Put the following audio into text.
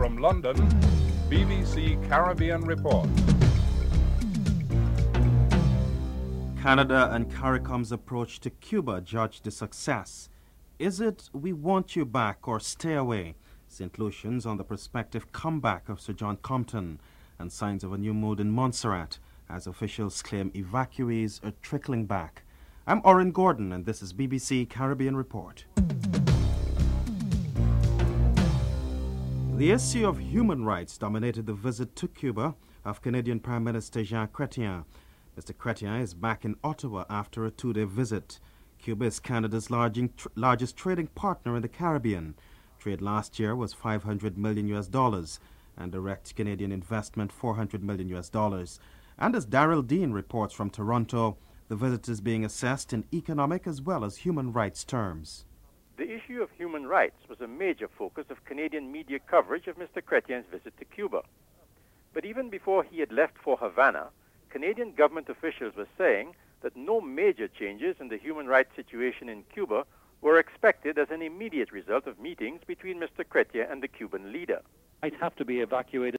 From London, BBC Caribbean Report. Canada and CARICOM's approach to Cuba judged a success. Is it "we want you back" or "stay away"? St. Lucian's on the prospective comeback of Sir John Compton and signs of a new mood in Montserrat as officials claim evacuees are trickling back. I'm Oren Gordon and this is BBC Caribbean Report. The issue of human rights dominated the visit to Cuba of Canadian Prime Minister Jean Chrétien. Mr. Chrétien is back in Ottawa after a two-day visit. Cuba is Canada's largest trading partner in the Caribbean. Trade last year was $500 million and direct Canadian investment $400 million. And as Daryl Dean reports from Toronto, the visit is being assessed in economic as well as human rights terms. The issue of human rights was a major focus of Canadian media coverage of Mr. Chrétien's visit to Cuba. But even before he had left for Havana, Canadian government officials were saying that no major changes in the human rights situation in Cuba were expected as an immediate result of meetings between Mr. Chrétien and the Cuban leader. Might have to be evacuated.